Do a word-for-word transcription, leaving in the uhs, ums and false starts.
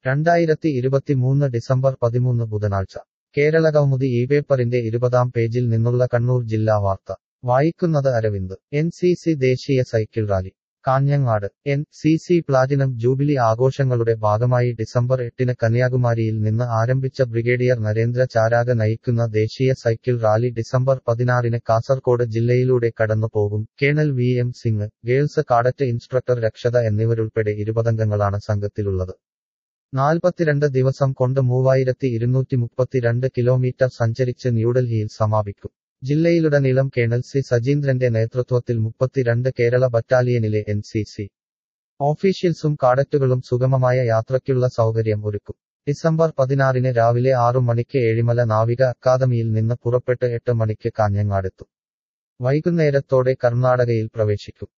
രണ്ടായിരത്തി ഇരുപത്തിമൂന്ന് ഡിസംബർ പതിമൂന്ന് ബുധനാഴ്ച കേരളകൗമുദി ഈ പേപ്പറിന്റെ ഇരുപതാം പേജിൽ നിന്നുള്ള കണ്ണൂർ ജില്ലാ വാർത്ത വായിക്കുന്നത് അരവിന്ദ് എൻ സി സി ദേശീയ cycle rally Kanhangad N C C platinum jubilee ആഘോഷങ്ങളുടെ ഭാഗമായി ഡിസംബർ എട്ടിന് കന്യാകുമാരിയിൽ നിന്ന് ആരംഭിച്ച ബ്രിഗേഡിയർ നരേന്ദ്ര ചാരാഗ നയിക്കുന്ന ദേശീയ സൈക്കിൾ റാലി ഡിസംബർ പതിനാറിന് കാസർകോട് ജില്ലയിലൂടെ കടന്നുപോകും. Colonel V M Singh, girls cadet instructor Rakshata എന്നിവരുൾപ്പെടെ ഇരുപതംഗങ്ങളാണ് സംഘത്തിലുള്ളത്. നാൽപ്പത്തിരണ്ട് ദിവസം കൊണ്ട് മൂവായിരത്തി ഇരുന്നൂറ്റി മുപ്പത്തിരണ്ട് കിലോമീറ്റർ സഞ്ചരിച്ച് ന്യൂഡൽഹിയിൽ സമാപിക്കും. ജില്ലയിലുടനീളം കേണൽ സി സജീന്ദ്രന്റെ നേതൃത്വത്തിൽ മുപ്പത്തിരണ്ട് കേരള ബറ്റാലിയനിലെ എൻ സി സി ഓഫീഷ്യൽസും കാഡറ്റുകളും സുഗമമായ യാത്രയ്ക്കുള്ള സൗകര്യം ഒരുക്കും. ഡിസംബർ പതിനാറിന് രാവിലെ ആറു മണിക്ക് ഏഴിമല നാവിക അക്കാദമിയിൽ നിന്ന് പുറപ്പെട്ട് എട്ട് മണിക്ക് കാഞ്ഞങ്ങാടെത്തും. വൈകുന്നേരത്തോടെ കർണാടകയിൽ പ്രവേശിക്കും.